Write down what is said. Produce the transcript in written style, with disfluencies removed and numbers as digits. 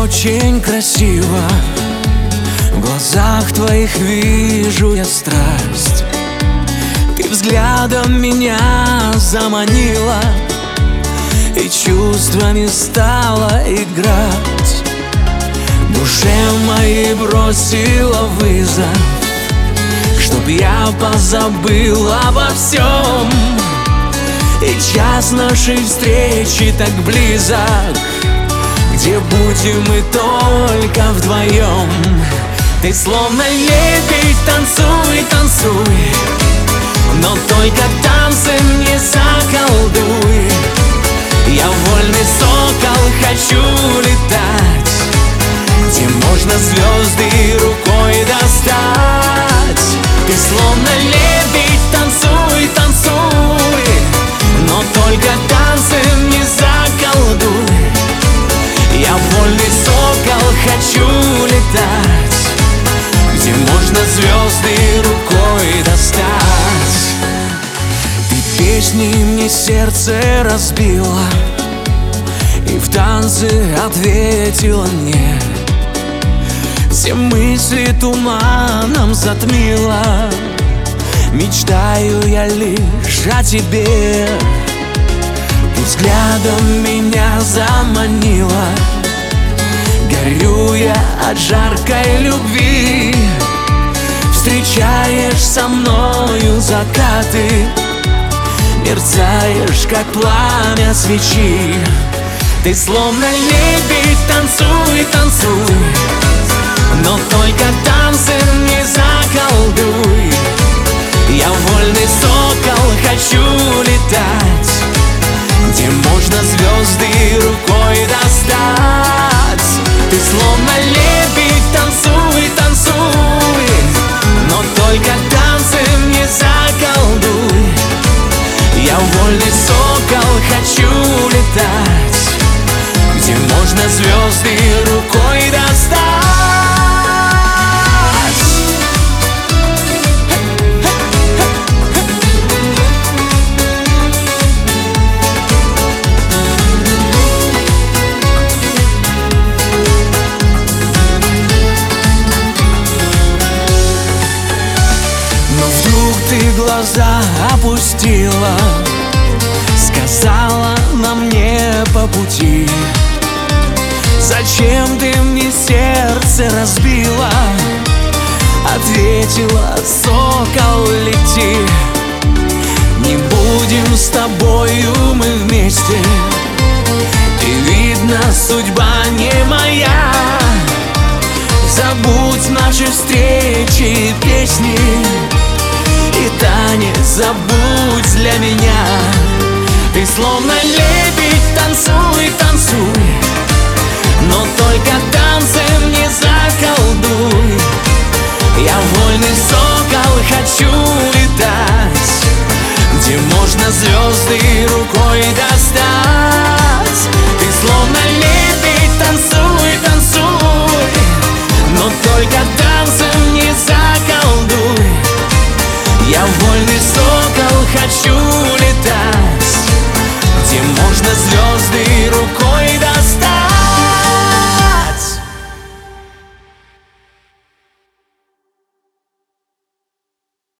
очень красиво. В глазах твоих вижу я страсть. Ты взглядом меня заманила и чувствами стала играть. Душе моей бросила вызов, чтоб я позабыл обо всем. И час нашей встречи так близок, где будем мы только вдвоем. Ты словно лебедь, танцуй, танцуй, но только танцем не заколдуй. Я вольный сокол, хочу летать, где можно звезды рукой достать. Ты словно лебедь, танцуй, танцуй, но только танцем не заколдуй. Я вольный сокол, хочу летать, где можно звезды рукой достать. Ты песней мне сердце разбила и в танце ответила мне. Все мысли туманом затмила, мечтаю я лишь о тебе. Ты взглядом меня заманила, горю я от жаркой любви. Встречаешь со мною закаты, мерцаешь, как пламя свечи. Ты словно лебедь, танцуй, танцуй, но только танцем не заколдуй. Я вольный сокол, хочу летать, где можно звезды рукой достать. Ты словно лебедь, танцуй, танцуй, но только танцем не заколдуй. Я вольный сокол, хочу летать, где можно звезды рукой достать. Ты глаза опустила, сказала нам не по пути. Зачем ты мне сердце разбила? Ответила: сокол, лети. Не будем с тобою мы вместе, и видно, судьба не моя. Забудь наши встречи и песни, и танец забудь для меня. Ты словно лебедь, танцуй, танцуй, но только танцем не заколдуй. Я вольный сокол, хочу летать, где можно звезды рукой достать. Ты словно лебедь, танцуй, танцуй, но только